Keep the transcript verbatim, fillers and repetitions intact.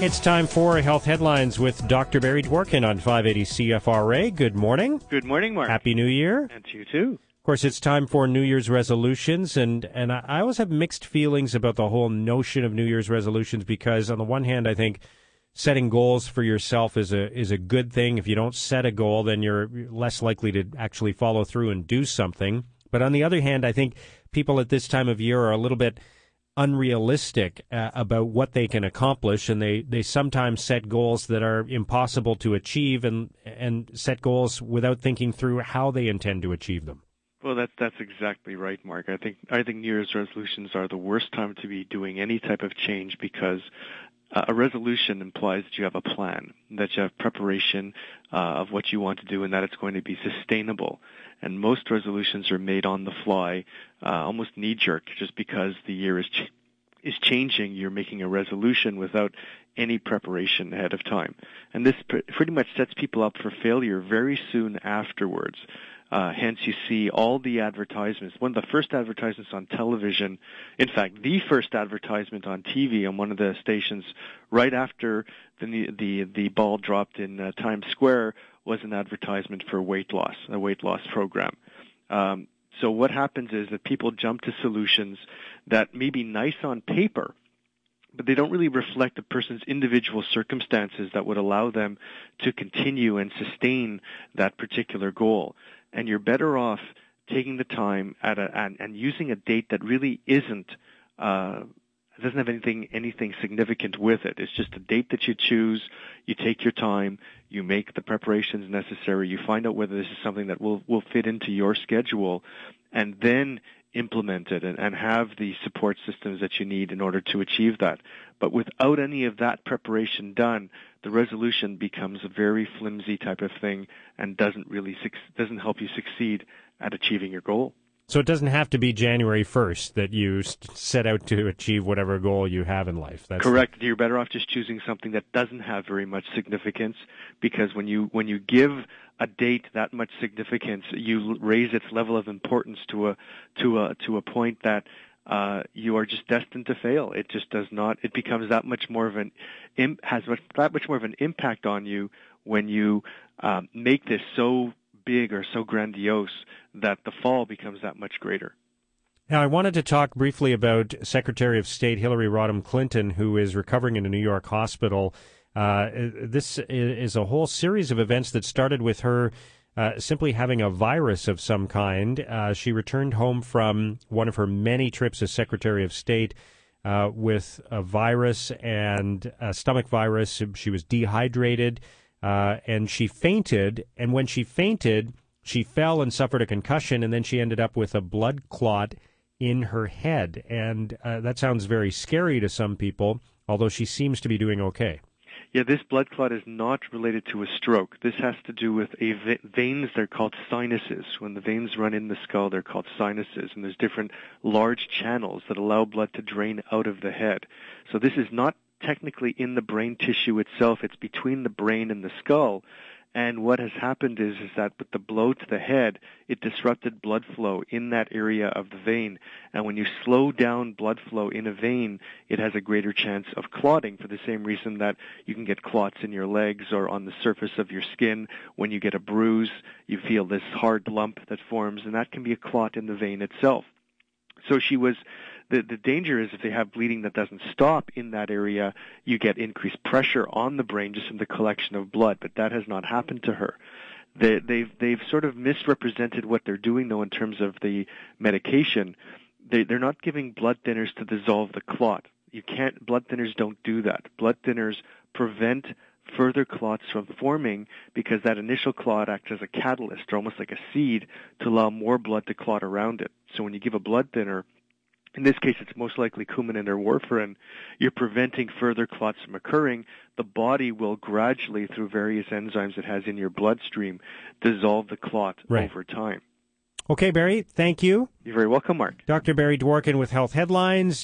It's time for Health Headlines with Doctor Barry Dworkin on five eighty C F R A. Good morning. Good morning, Mark. Happy New Year. And to you, too. Of course, it's time for New Year's resolutions, and, and I always have mixed feelings about the whole notion of New Year's resolutions because, on the one hand, I think setting goals for yourself is a is a good thing. If you don't set a goal, then you're less likely to actually follow through and do something. But on the other hand, I think people at this time of year are a little bit unrealistic uh, about what they can accomplish, and they, they sometimes set goals that are impossible to achieve and and set goals without thinking through how they intend to achieve them. Well, that's that's exactly right, Mark. I think I think New Year's resolutions are the worst time to be doing any type of change because uh, a resolution implies that you have a plan, that you have preparation uh, of what you want to do, and that it's going to be sustainable. And most resolutions are made on the fly, uh, almost knee-jerk, just because the year is ch- is changing. You're making a resolution without any preparation ahead of time. And this pr- pretty much sets people up for failure very soon afterwards. Uh, hence, you see all the advertisements. One of the first advertisements on television, in fact, the first advertisement on T V on one of the stations right after the the, the ball dropped in uh, Times Square was an advertisement for weight loss, a weight loss program. Um, so what happens is that people jump to solutions that may be nice on paper, but they don't really reflect a person's individual circumstances that would allow them to continue and sustain that particular goal. And you're better off taking the time at a, and, and using a date that really isn't, uh, doesn't have anything anything significant with it. It's just a date that you choose. You take your time. You make the preparations necessary. You find out whether this is something that will, will fit into your schedule, and then implement it and, and have the support systems that you need in order to achieve that. But without any of that preparation done, the resolution becomes a very flimsy type of thing and doesn't really doesn't help you succeed at achieving your goal. So it doesn't have to be January first that you set out to achieve whatever goal you have in life. That's correct. The... You're better off just choosing something that doesn't have very much significance, because when you when you give a date that much significance, you raise its level of importance to a to a to a point that uh, you are just destined to fail. It just does not. It becomes that much more of an has much, that much more of an impact on you when you um, make this so big or so grandiose that the fall becomes that much greater. Now, I wanted to talk briefly about Secretary of State Hillary Rodham Clinton, who is recovering in a New York hospital. Uh, this is a whole series of events that started with her uh, simply having a virus of some kind. Uh, she returned home from one of her many trips as Secretary of State uh, with a virus and a stomach virus. She was dehydrated. Uh, and she fainted, and when she fainted, she fell and suffered a concussion, and then she ended up with a blood clot in her head. And uh, that sounds very scary to some people, although she seems to be doing okay. Yeah, this blood clot is not related to a stroke. This has to do with a ve- veins. They're called sinuses. When the veins run in the skull, they're called sinuses, and there's different large channels that allow blood to drain out of the head. So this is not technically in the brain tissue itself. It's between the brain and the skull. And what has happened is, is that with the blow to the head, it disrupted blood flow in that area of the vein. And when you slow down blood flow in a vein, it has a greater chance of clotting, for the same reason that you can get clots in your legs or on the surface of your skin. When you get a bruise, you feel this hard lump that forms, and that can be a clot in the vein itself. So she was The, the danger is if they have bleeding that doesn't stop in that area, you get increased pressure on the brain just from the collection of blood, but that has not happened to her. They, they've, they've sort of misrepresented what they're doing, though, in terms of the medication. They, they're not giving blood thinners to dissolve the clot. You can't, blood thinners don't do that. Blood thinners prevent further clots from forming because that initial clot acts as a catalyst, or almost like a seed, to allow more blood to clot around it. So when you give a blood thinner, in this case, it's most likely Coumadin or warfarin, you're preventing further clots from occurring. The body will gradually, through various enzymes it has in your bloodstream, dissolve the clot right. over time. Okay, Barry, thank you. You're very welcome, Mark. Doctor Barry Dworkin with Health Headlines.